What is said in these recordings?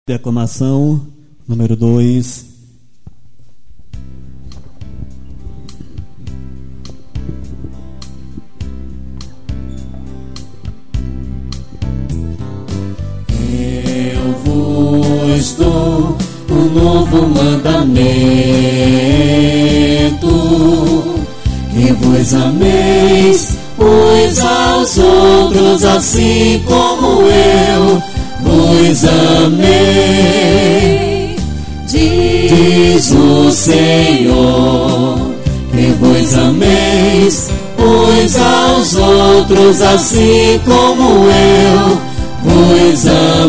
Declamação número 2. Eu vos dou um novo mandamento, que vos ameis uns aos outros, assim como eu vos amei. Diz o Senhor, que vos ameis uns aos outros, assim como eu vos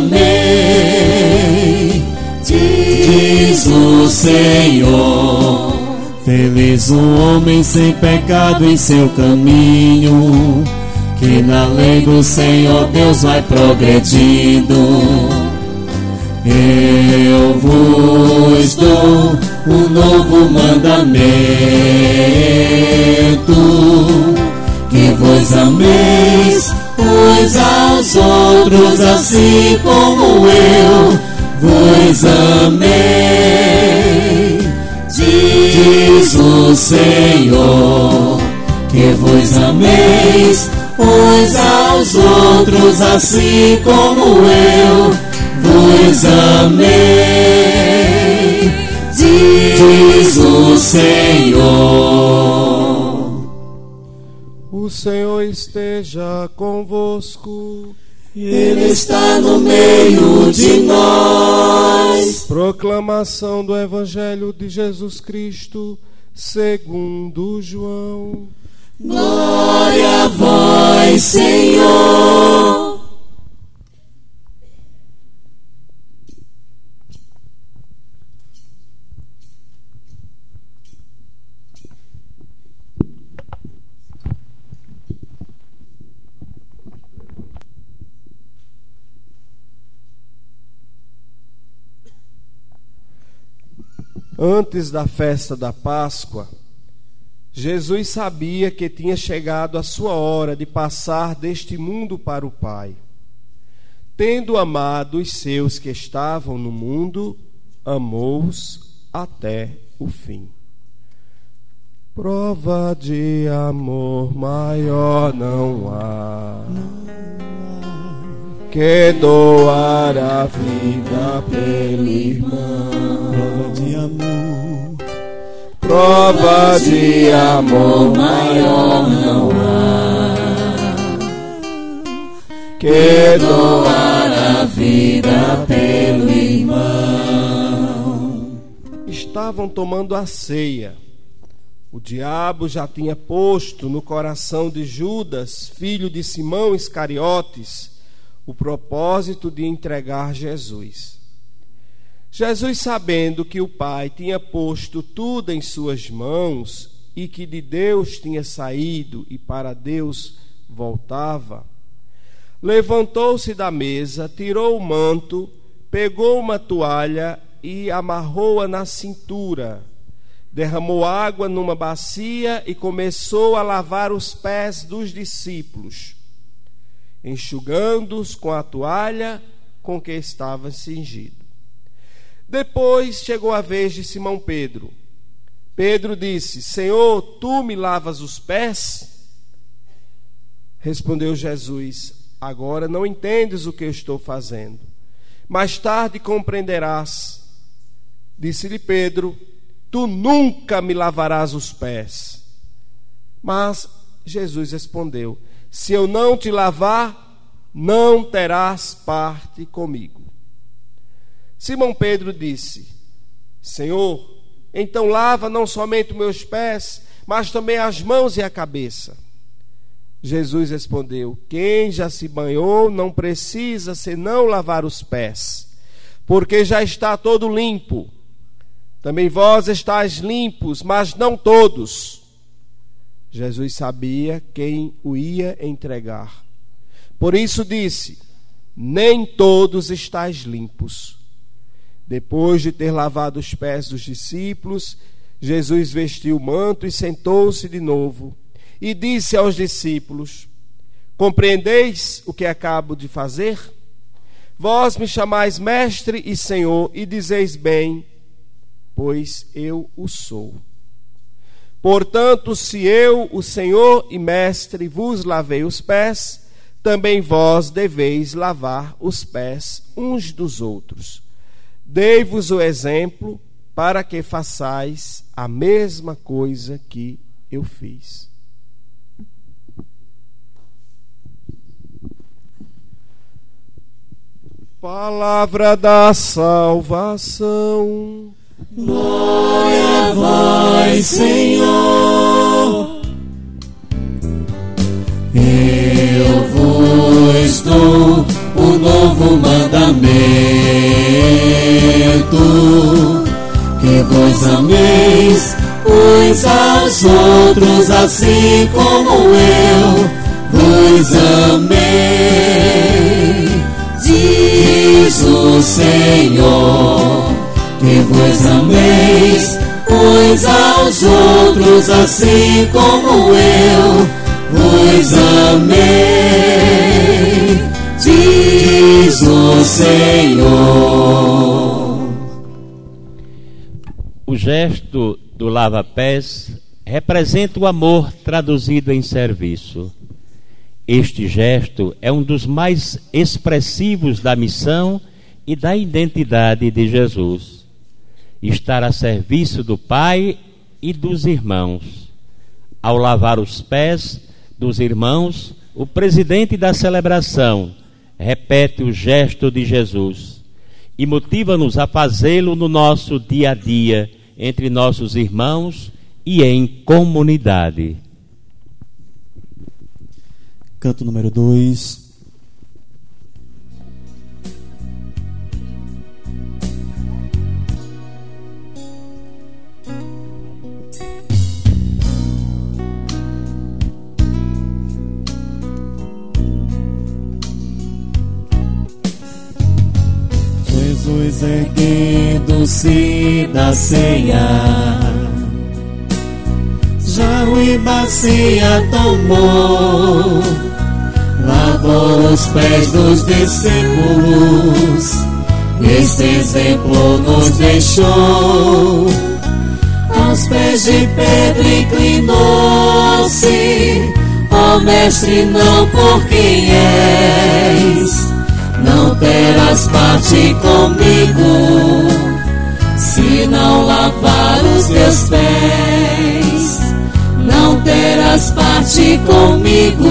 amei. Diz o Senhor. Feliz o homem sem pecado em seu caminho, que na lei do Senhor Deus vai progredindo. Eu vos dou um novo mandamento, que vos ameis uns aos outros, assim como eu vos amei. Diz o Senhor, que vos ameis uns aos outros, assim como eu vos amei. Diz o Senhor. O Senhor esteja convosco. Ele está no meio de nós. Proclamação do Evangelho de Jesus Cristo segundo João. Glória a vós, Senhor. Antes da festa da Páscoa, Jesus sabia que tinha chegado a sua hora de passar deste mundo para o Pai. Tendo amado os seus que estavam no mundo, amou-os até o fim. Prova de amor maior não há, que doar a vida pelo irmão. Prova de amor maior não há, que doar a vida pelo irmão. Estavam tomando a ceia. O diabo já tinha posto no coração de Judas, filho de Simão Iscariotes, o propósito de entregar Jesus. Jesus, sabendo que o Pai tinha posto tudo em suas mãos e que de Deus tinha saído e para Deus voltava, levantou-se da mesa, tirou o manto, pegou uma toalha e amarrou-a na cintura, derramou água numa bacia e começou a lavar os pés dos discípulos, enxugando-os com a toalha com que estava cingido. Depois chegou a vez de Simão Pedro. Pedro disse: Senhor, tu me lavas os pés? Respondeu Jesus: agora não entendes o que eu estou fazendo, mais tarde compreenderás. Disse-lhe Pedro: tu nunca me lavarás os pés. Mas Jesus respondeu: se eu não te lavar, não terás parte comigo. Simão Pedro disse: Senhor, então lava não somente meus pés, mas também as mãos e a cabeça. Jesus respondeu: quem já se banhou não precisa senão lavar os pés, porque já está todo limpo. Também vós estáis limpos, mas não todos. Jesus sabia quem o ia entregar. Por isso disse: nem todos estáis limpos. Depois de ter lavado os pés dos discípulos, Jesus vestiu o manto e sentou-se de novo. E disse aos discípulos: compreendeis o que acabo de fazer? Vós me chamais mestre e senhor, e dizeis bem, pois eu o sou. Portanto, se eu, o Senhor e mestre, vos lavei os pés, também vós deveis lavar os pés uns dos outros. Dei-vos o exemplo para que façais a mesma coisa que eu fiz. Palavra da salvação. Glória a vós, Senhor. Eu vos dou um novo mandamento, que vos ameis uns aos outros, assim como eu vos amei. Diz o Senhor, que vos ameis uns aos outros, assim como eu vos amei, diz o Senhor. O gesto do lava-pés representa o amor traduzido em serviço. Este gesto é um dos mais expressivos da missão e da identidade de Jesus. Estar a serviço do Pai e dos irmãos. Ao lavar os pés dos irmãos, o presidente da celebração repete o gesto de Jesus e motiva-nos a fazê-lo no nosso dia a dia, entre nossos irmãos e em comunidade. Canto número 2. Jesus erguendo-se da ceia, jarro e bacia tomou, lavou os pés dos discípulos, este exemplo nos deixou. Aos pés de Pedro inclinou-se, ó mestre, não por quem és, não terás parte comigo, se não lavar os teus pés. Não terás parte comigo,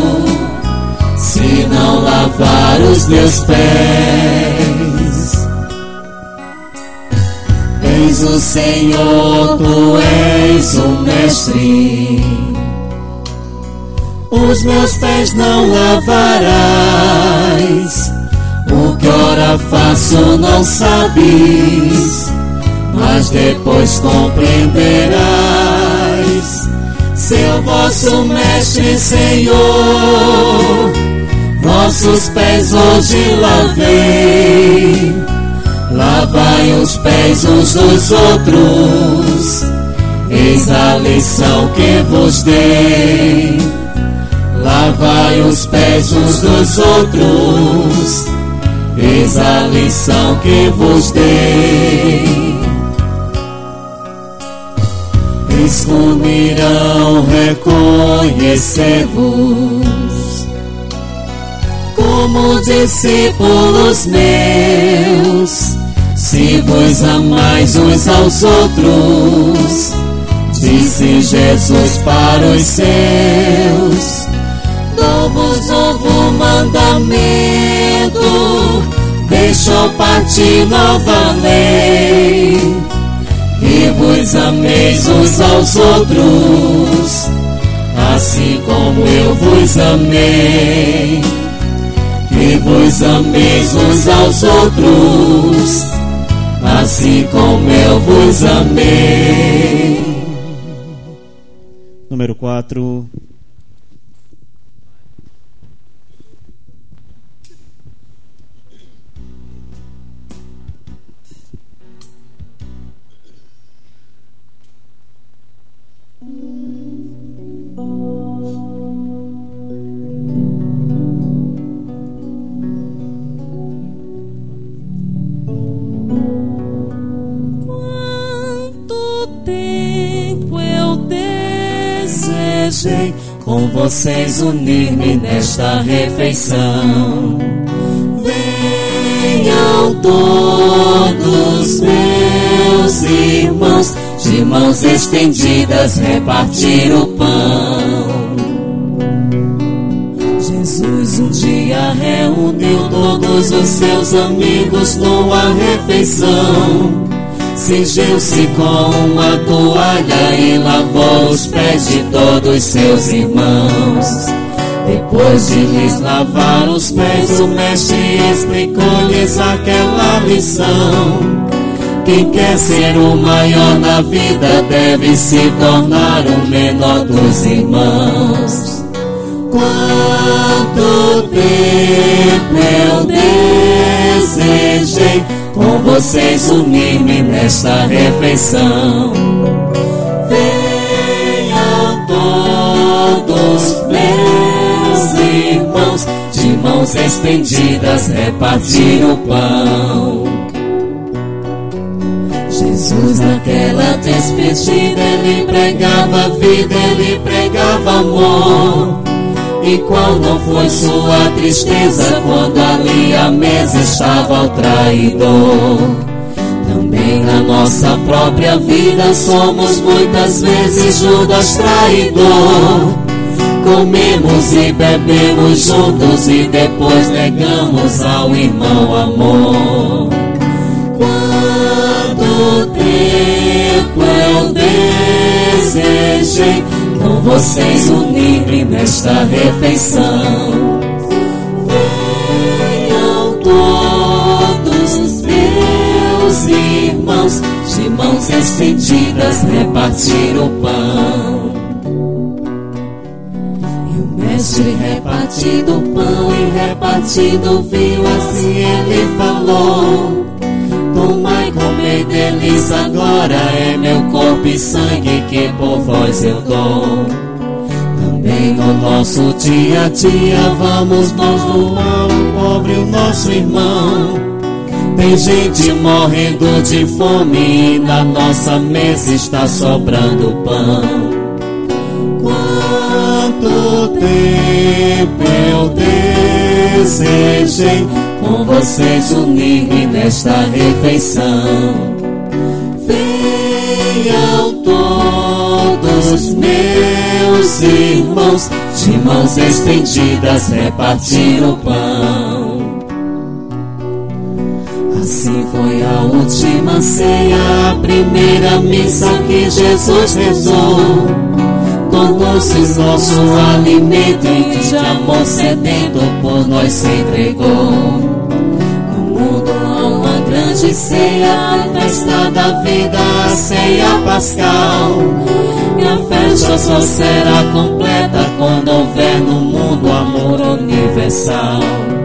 se não lavar os teus pés. Eis o Senhor, tu és o mestre, os meus pés não lavarás. O que ora faço não sabes, mas depois compreenderás. Seu vosso mestre, Senhor, vossos pés hoje lavei. Lavai os pés uns dos outros, eis a lição que vos dei. Lavai os pés uns dos outros, eis a lição que vos dei. Eis como irão reconhecer-vos como discípulos meus, se vos amais uns aos outros, disse Jesus para os seus. Dou-vos novo mandamento, deixou partir nova lei, que vos ameis uns aos outros, assim como eu vos amei. Que vos ameis uns aos outros, assim como eu vos amei. Número 4. desejei com vocês unir-me nesta refeição. Venham todos meus irmãos, de mãos estendidas repartir o pão. Jesus um dia reuniu todos os seus amigos numa refeição. Cingiu-se com uma toalha e lavou os pés de todos seus irmãos. Depois de lhes lavar os pés, o mestre explicou-lhes aquela lição: quem quer ser o maior na vida deve se tornar o menor dos irmãos. Quanto tempo eu desejei com vocês unir-me nesta refeição. Venham todos meus irmãos, de mãos estendidas repartir o pão. Jesus naquela despedida, ele pregava vida, ele pregava amor. E qual não foi sua tristeza quando ali à mesa estava o traidor? Também na nossa própria vida somos muitas vezes Judas traidor. Comemos e bebemos juntos e depois negamos ao irmão amor. Quanto tempo eu desejei com vocês unir-me nesta refeição. Venham todos meus irmãos, de mãos estendidas repartir o pão. E o mestre repartindo o pão e repartindo o vinho, assim ele falou: tomai, comei deles agora, é meu corpo e sangue que por vós eu dou. Também no nosso dia a dia vamos nós doar o pobre, o nosso irmão. Tem gente morrendo de fome e na nossa mesa está sobrando pão. Quanto tempo eu desejei com vocês unir-me nesta refeição. Venham todos meus irmãos, de mãos estendidas repartir o pão. Assim foi a última ceia, a primeira missa que Jesus rezou. Tornou-se nosso alimento e de amor sedento por nós se entregou. De ceia, a festa da vida, a ceia pascal. E a festa só será completa quando houver no mundo amor universal.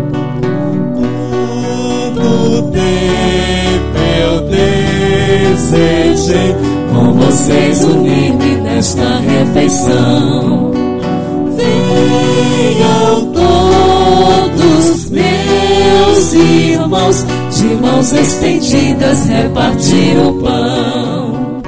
Quanto tempo eu desejei com vocês unir-me nesta refeição. Venham todos meus irmãos, de mãos estendidas repartir o pão.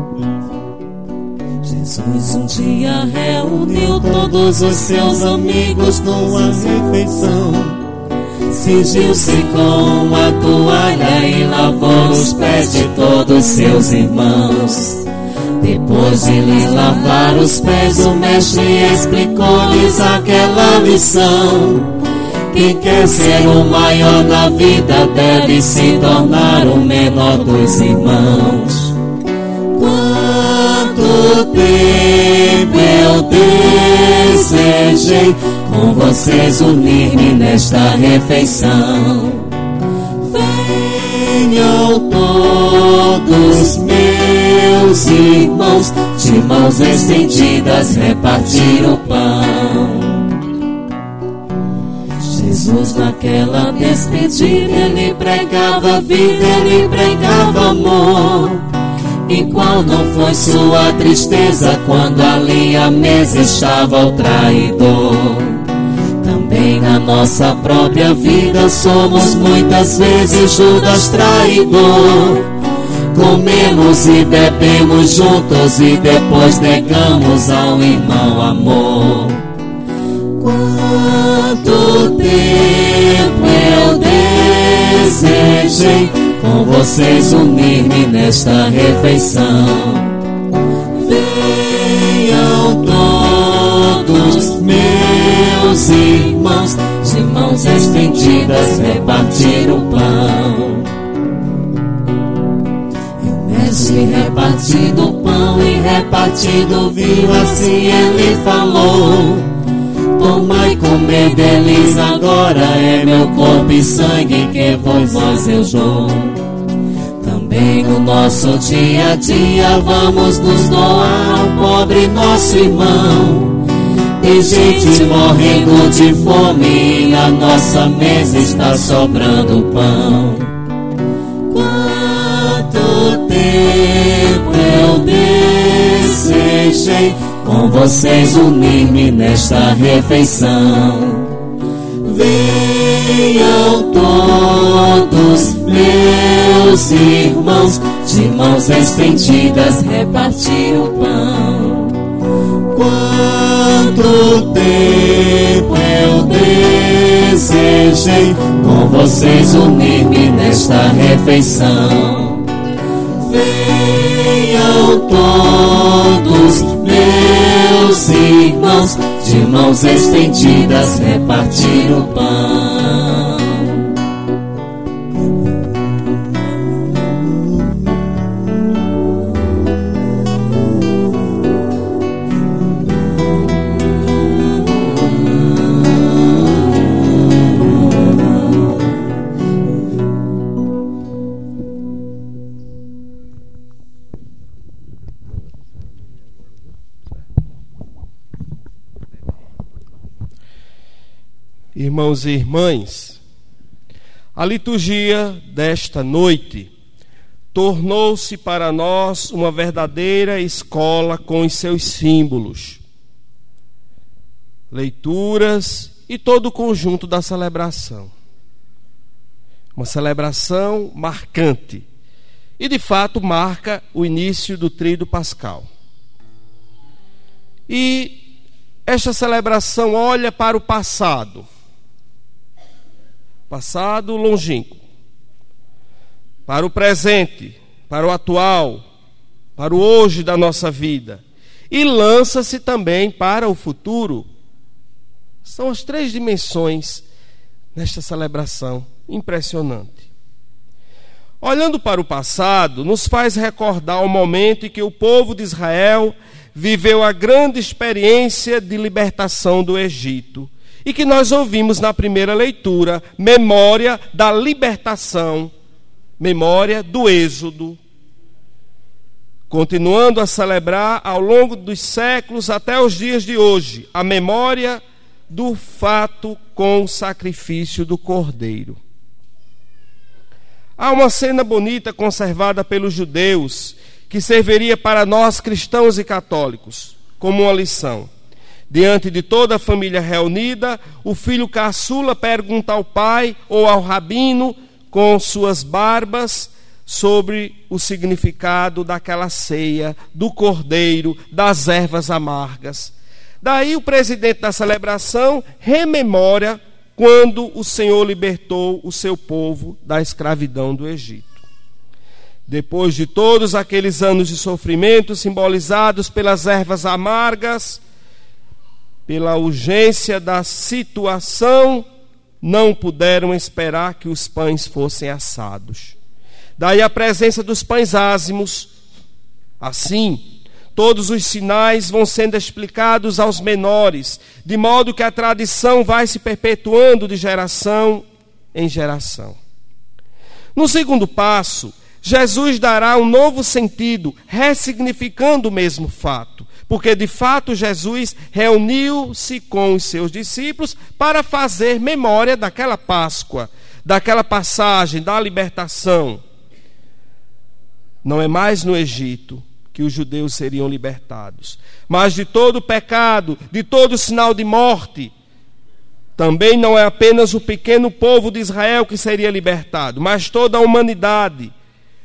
Jesus um dia reuniu todos os seus amigos numa refeição. Cingiu-se com uma toalha e lavou os pés de todos seus irmãos. Depois de lhes lavar os pés, o mestre explicou-lhes aquela lição: quem quer ser o maior na vida deve se tornar o menor dos irmãos. Quanto tempo eu desejei com vocês unir-me nesta refeição. Venham todos meus irmãos, de mãos estendidas repartir o pão. Jesus naquela despedida, ele pregava vida, ele pregava amor. E qual não foi sua tristeza quando ali à mesa estava o traidor? Também na nossa própria vida somos muitas vezes Judas traidor. comemos e bebemos juntos e depois negamos ao irmão amor. Quanto tempo eu desejei com vocês unir-me nesta refeição. Venham todos meus irmãos, de mãos estendidas repartir o pão. Em vez de repartido o pão e repartido o vinho, assim ele falou: tomai e comer deles agora, é meu corpo e sangue que por vós eu dou. Também no nosso dia a dia vamos nos doar ao pobre nosso irmão. Tem gente morrendo de fome e na nossa mesa está sobrando pão. Quanto tempo eu desejei com vocês unir-me nesta refeição. Venham todos meus irmãos, de mãos estendidas repartir o pão. Quanto tempo eu desejei com vocês unir-me nesta refeição. Venham todos meus irmãos, de mãos estendidas repartir o pão. Irmãos e irmãs, a liturgia desta noite tornou-se para nós uma verdadeira escola com os seus símbolos, leituras e todo o conjunto da celebração. Uma celebração marcante e, de fato, marca o início do Tríduo Pascal. E esta celebração olha para o passado longínquo, para o presente, para o atual, para o hoje da nossa vida, e lança-se também para o futuro. São as três dimensões nesta celebração impressionante. Olhando para o passado, nos faz recordar o momento em que o povo de Israel viveu a grande experiência de libertação do Egito, e que nós ouvimos na primeira leitura, memória da libertação, memória do Êxodo, continuando a celebrar ao longo dos séculos até os dias de hoje, a memória do fato com o sacrifício do Cordeiro. Há uma cena bonita conservada pelos judeus, que serviria para nós cristãos e católicos, como uma lição. Diante de toda a família reunida, o filho caçula pergunta ao pai ou ao rabino, com suas barbas, sobre o significado daquela ceia, do cordeiro, das ervas amargas. Daí o presidente da celebração rememora quando o Senhor libertou o seu povo da escravidão do Egito. Depois de todos aqueles anos de sofrimento simbolizados pelas ervas amargas, pela urgência da situação, não puderam esperar que os pães fossem assados. Daí a presença dos pães ázimos. Assim, todos os sinais vão sendo explicados aos menores, de modo que a tradição vai se perpetuando de geração em geração. No segundo passo, Jesus dará um novo sentido, ressignificando o mesmo fato. Porque, de fato, Jesus reuniu-se com os seus discípulos para fazer memória daquela Páscoa, daquela passagem da libertação. Não é mais no Egito que os judeus seriam libertados, mas de todo pecado, de todo sinal de morte. Também não é apenas o pequeno povo de Israel que seria libertado, mas toda a humanidade.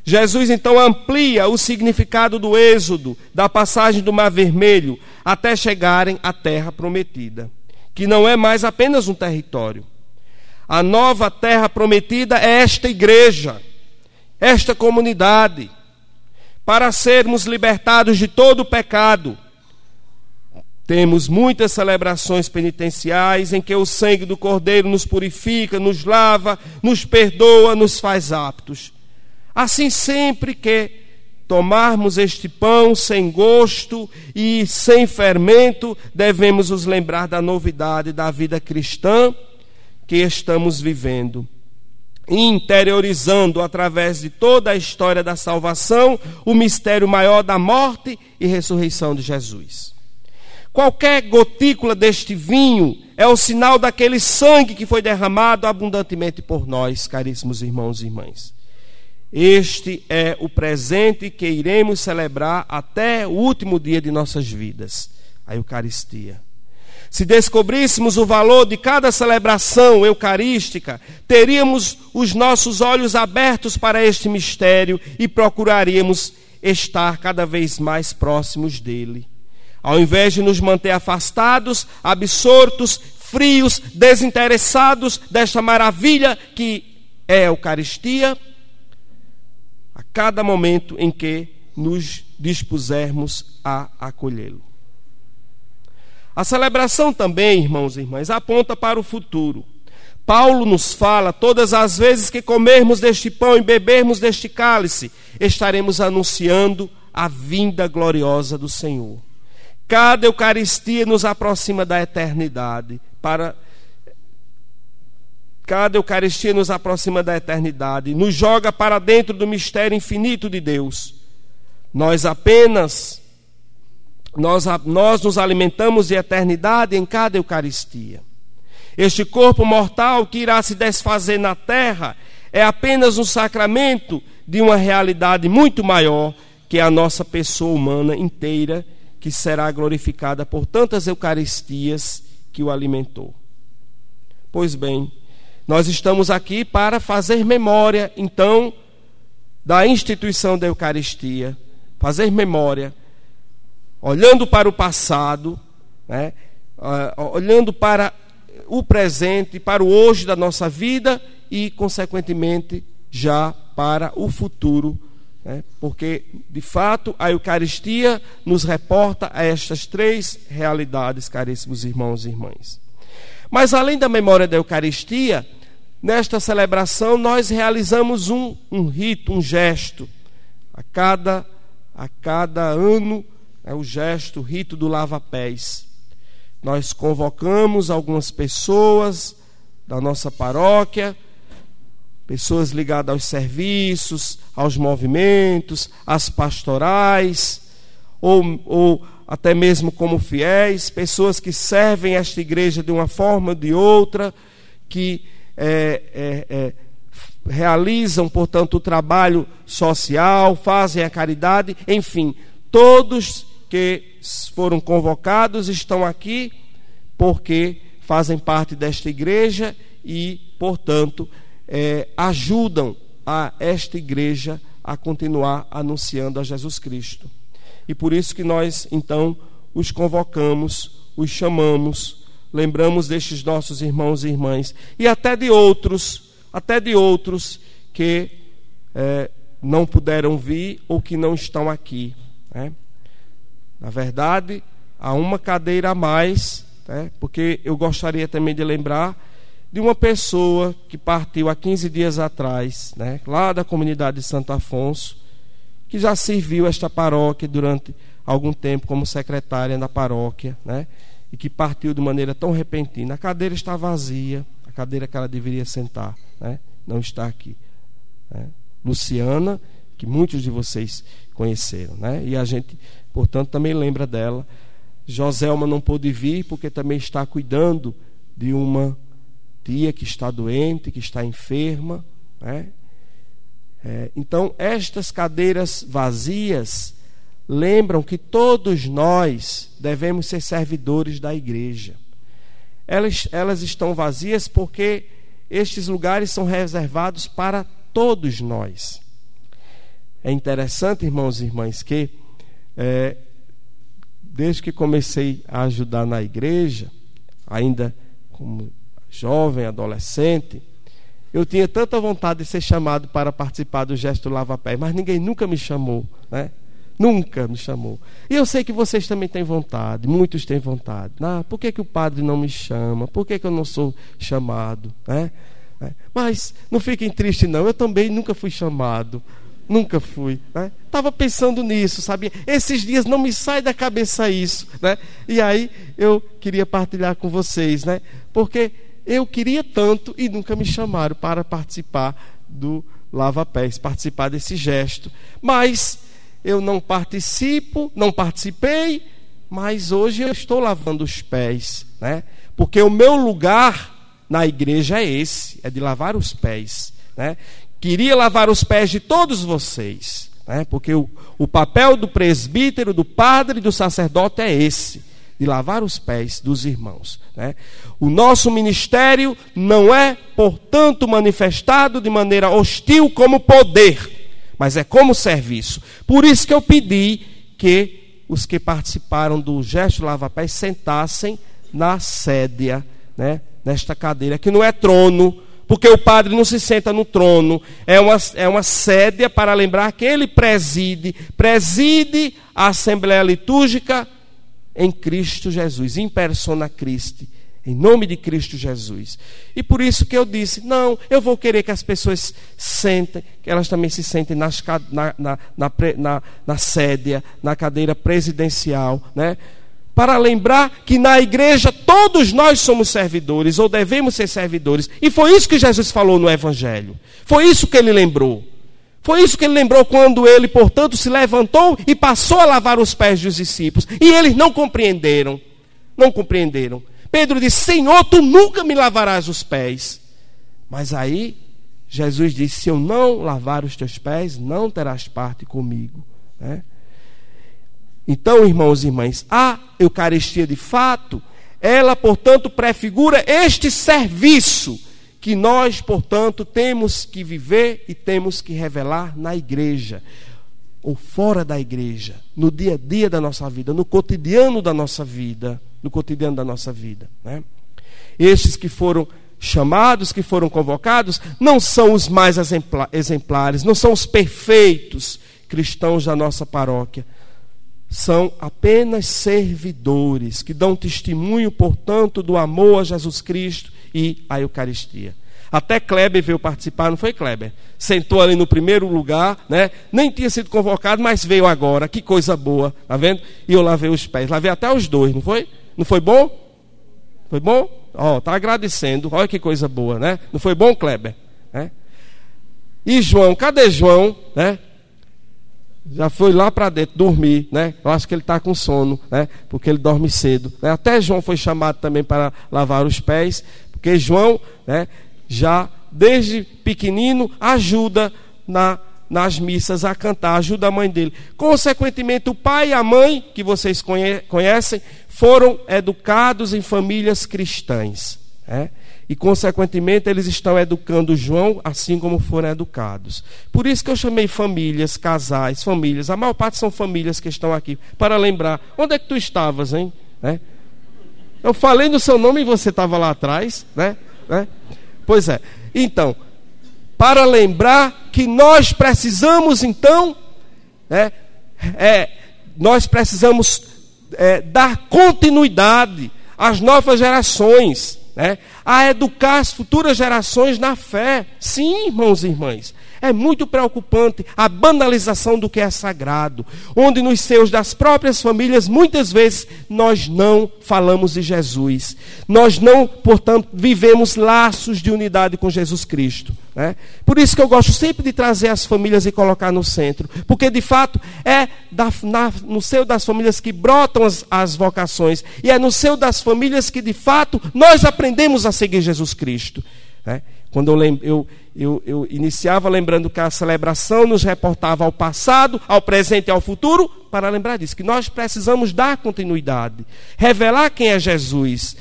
Jesus então amplia o significado do êxodo, da passagem do Mar Vermelho, até chegarem à terra prometida, que não é mais apenas um território. A nova terra prometida é esta igreja, esta comunidade, para sermos libertados de todo o pecado. Temos muitas celebrações penitenciais em que o sangue do Cordeiro nos purifica, nos lava, nos perdoa, nos faz aptos. Assim, sempre que tomarmos este pão sem gosto e sem fermento, devemos nos lembrar da novidade da vida cristã que estamos vivendo, interiorizando através de toda a história da salvação o mistério maior da morte e ressurreição de Jesus. Qualquer gotícula deste vinho é o sinal daquele sangue que foi derramado abundantemente por nós, caríssimos irmãos e irmãs. Este é o presente que iremos celebrar até o último dia de nossas vidas, a Eucaristia. Se descobríssemos o valor de cada celebração eucarística, teríamos os nossos olhos abertos para este mistério e procuraríamos estar cada vez mais próximos dele. Ao invés de nos manter afastados, absortos, frios, desinteressados desta maravilha que é a Eucaristia, a cada momento em que nos dispusermos a acolhê-lo. A celebração também, irmãos e irmãs, aponta para o futuro. Paulo nos fala, todas as vezes que comermos deste pão e bebermos deste cálice, estaremos anunciando a vinda gloriosa do Senhor. Cada Eucaristia nos aproxima da eternidade. Cada Eucaristia nos aproxima da eternidade, nos joga para dentro do mistério infinito de Deus. Nós nos alimentamos de eternidade em cada Eucaristia. Este corpo mortal que irá se desfazer na terra é apenas um sacramento de uma realidade muito maior, que é a nossa pessoa humana inteira, que será glorificada por tantas Eucaristias que o alimentou. Pois bem, nós estamos aqui para fazer memória, então, da instituição da Eucaristia, fazer memória, olhando para o passado, né? Olhando para o presente, para o hoje da nossa vida e, consequentemente, já para o futuro, né? Porque, de fato, a Eucaristia nos reporta a estas três realidades, caríssimos irmãos e irmãs. Mas, além da memória da Eucaristia, nesta celebração nós realizamos um rito, um gesto. A cada ano, é o gesto, o rito do lava-pés. Nós convocamos algumas pessoas da nossa paróquia, pessoas ligadas aos serviços, aos movimentos, às pastorais, ou até mesmo como fiéis, pessoas que servem esta igreja de uma forma ou de outra, que realizam, portanto, o trabalho social, fazem a caridade, enfim, todos que foram convocados estão aqui porque fazem parte desta igreja e, portanto, ajudam a esta igreja a continuar anunciando a Jesus Cristo. E por isso que nós, então, os convocamos, os chamamos, lembramos destes nossos irmãos e irmãs, e até de outros que não puderam vir ou que não estão aqui, né? Na verdade, há uma cadeira a mais, né? Porque eu gostaria também de lembrar de uma pessoa que partiu há 15 dias atrás, né? Lá da comunidade de Santo Afonso, que já serviu esta paróquia durante algum tempo como secretária na paróquia, né? E que partiu de maneira tão repentina. A cadeira está vazia, a cadeira que ela deveria sentar, né? Não está aqui, né? Luciana, que muitos de vocês conheceram, né? E a gente, portanto, também lembra dela. Joselma não pôde vir porque também está cuidando de uma tia que está doente, que está enferma, né? Então, estas cadeiras vazias lembram que todos nós devemos ser servidores da igreja. Elas estão vazias porque estes lugares são reservados para todos nós. É interessante, irmãos e irmãs, que desde que comecei a ajudar na igreja, ainda como jovem, adolescente, eu tinha tanta vontade de ser chamado para participar do gesto lava-pés, mas ninguém nunca me chamou, né? Nunca me chamou. E eu sei que vocês também têm vontade, muitos têm vontade. Por que o padre não me chama? Por que eu não sou chamado? Né? Mas não fiquem tristes não, eu também nunca fui chamado. Nunca fui. Estava pensando nisso, sabia? Esses dias não me sai da cabeça isso. Né? E aí eu queria partilhar com vocês, né? Porque eu queria tanto e nunca me chamaram para participar do lava-pés, participar desse gesto. Mas eu não participei, mas hoje eu estou lavando os pés, né? Porque o meu lugar na igreja é esse, é de lavar os pés, né? Queria lavar os pés de todos vocês, né? Porque o papel do presbítero, do padre e do sacerdote é esse, de lavar os pés dos irmãos, né? O nosso ministério não é, portanto, manifestado de maneira hostil como poder, mas é como serviço. Por isso que eu pedi que os que participaram do gesto lava-pés sentassem na sédia, né? Nesta cadeira, que não é trono, porque o padre não se senta no trono, é uma sédia para lembrar que ele preside a Assembleia Litúrgica em Cristo Jesus, in persona Christi, em nome de Cristo Jesus. E por isso que eu disse, não, eu vou querer que as pessoas sentem, que elas também se sentem na sédia, na cadeira presidencial, né? Para lembrar que na igreja todos nós somos servidores, ou devemos ser servidores. E foi isso que Jesus falou no Evangelho. Foi isso que ele lembrou. Foi isso que ele lembrou quando ele, portanto, se levantou e passou a lavar os pés dos discípulos. E eles não compreenderam. Não compreenderam. Pedro disse, Senhor, tu nunca me lavarás os pés. Mas aí, Jesus disse, se eu não lavar os teus pés, não terás parte comigo. Né? Então, irmãos e irmãs, a Eucaristia de fato, ela, portanto, prefigura este serviço que nós, portanto, temos que viver e temos que revelar na igreja, ou fora da igreja, no dia a dia da nossa vida, no cotidiano da nossa vida, né? Estes que foram chamados, que foram convocados, não são os mais exemplares, não são os perfeitos cristãos da nossa paróquia, são apenas servidores que dão testemunho, portanto, do amor a Jesus Cristo e a Eucaristia. Até Kleber veio participar, não foi, Kleber? Sentou ali no primeiro lugar, né? Nem tinha sido convocado, mas veio agora. Que coisa boa, tá vendo? E eu lavei os pés, lavei até os dois, não foi? Não foi bom? Foi bom? Ó, tá agradecendo, olha que coisa boa, né? Não foi bom, Kleber? E João, cadê João, né? Já foi lá para dentro dormir, né? Eu acho que ele está com sono, né? Porque ele dorme cedo, né? Até João foi chamado também para lavar os pés, porque João, né, já desde pequenino ajuda nas missas a cantar, ajuda a mãe dele. Consequentemente, o pai e a mãe, que vocês conhecem, foram educados em famílias cristãs, né? E, consequentemente, eles estão educando João assim como foram educados. Por isso que eu chamei famílias, casais, famílias. A maior parte são famílias que estão aqui. Para lembrar, onde é que tu estavas, hein? Eu falei no seu nome e você estava lá atrás, né? Pois é. Então, para lembrar que nós precisamos, então, nós precisamos dar continuidade às novas gerações, a educar as futuras gerações na fé. Sim, irmãos e irmãs, é muito preocupante a banalização do que é sagrado, onde nos seios das próprias famílias, muitas vezes, nós não falamos de Jesus. Nós não, portanto, vivemos laços de unidade com Jesus Cristo, né? Por isso que eu gosto sempre de trazer as famílias e colocar no centro, porque, de fato, é no seio das famílias que brotam as vocações, e é no seio das famílias que, de fato, nós aprendemos a seguir Jesus Cristo, né? Quando eu iniciava lembrando que a celebração nos reportava ao passado, ao presente e ao futuro, para lembrar disso, que nós precisamos dar continuidade, revelar quem é Jesus,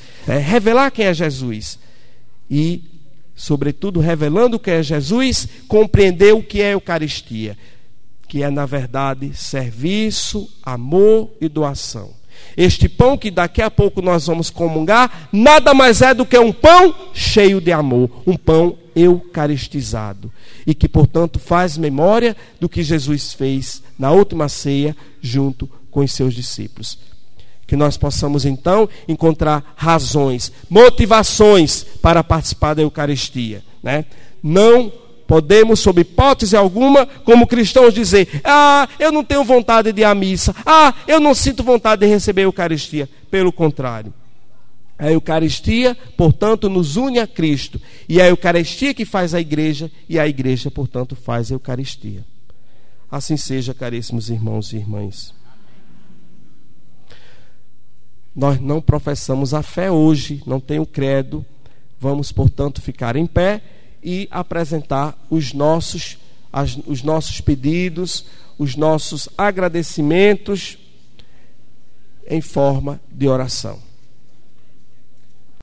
e, sobretudo, revelando quem é Jesus, compreender o que é a Eucaristia. que é, na verdade, serviço, amor e doação. Este pão que daqui a pouco nós vamos comungar, nada mais é do que um pão cheio de amor, um pão eucaristizado, e que, portanto, faz memória do que Jesus fez na última ceia junto com os seus discípulos. Que nós possamos, então, encontrar razões, motivações para participar da Eucaristia, né? Não podemos, sob hipótese alguma, como cristãos, dizer: eu não tenho vontade de ir à missa, eu não sinto vontade de receber a Eucaristia. Pelo contrário, a Eucaristia, portanto, nos une a Cristo, e é a Eucaristia que faz a igreja, e a igreja, portanto, faz a Eucaristia. Assim seja, caríssimos irmãos e irmãs. Nós não professamos a fé hoje, não tem o credo. Vamos, portanto, ficar em pé e apresentar os nossos pedidos, os nossos agradecimentos em forma de oração.